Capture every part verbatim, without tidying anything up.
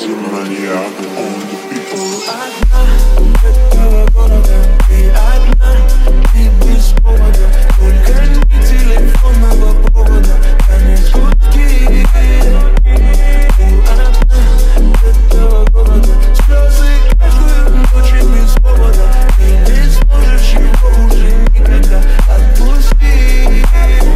Этого города ты одна, и без повода. Только не телефонного провода, конец гудки. Ты одна этого города, слезы каждую ночь и без повода. Ты не сможешь его уже никогда отпустить.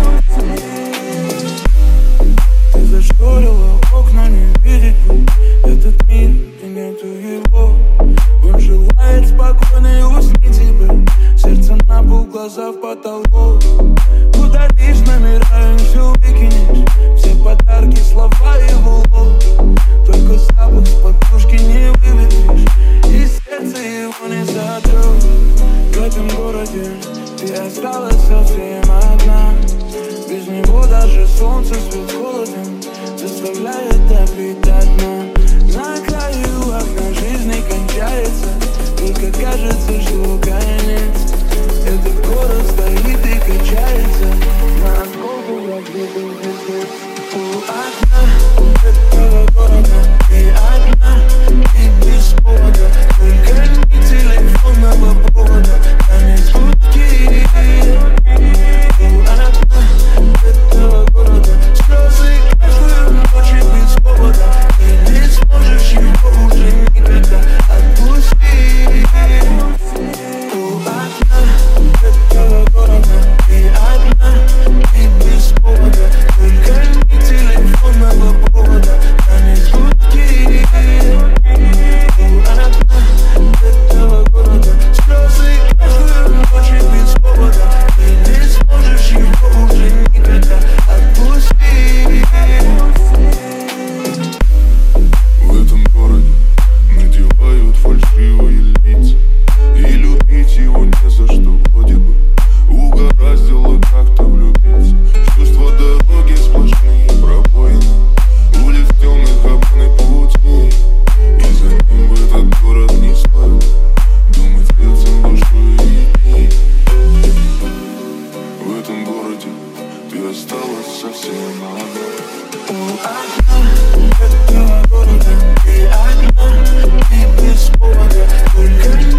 Ты зашторила окна, не видеть бы этот мир, где нету его. Он желает спокойно и усни тебе, сердце на пол, глаза в потолок. Удалишь номера и все выкинешь, все подарки, слова его лоб. Только запах с подушки не выветришь, и сердце его не сотрешь. В этом городе ты осталась совсем одна. Без него даже солнце свет холоден заставляет допить до дна. На краю окна жизни кончается, только кажется, что конец. Этот город стоит и качается на осколку разбитых сердец. У окна этого города ты одна, и без повода. Только не телефонного провода, конец гудки. У окна этого города слезы каждую ночь и без повода. Ты не сможешь его уже никогда отпустить. У окна этого города ты одна, и без повода. Только не телефонного провода, конец гудки. У окна этого города слезы каждую ночь и без повода. Ты не сможешь его уже никогда отпустить. В этом городе надевают фальшивые лица, и любить его не за что, вроде бы угораздило как-то влюбиться. Чувства дороги сплошные пробоины, улиц темных обманный пути, и за ним в этот город не стоит думать сердцем, душой и идти. В этом городе ты осталась совсем одна. У окна этого города ты одна, и без повода. Только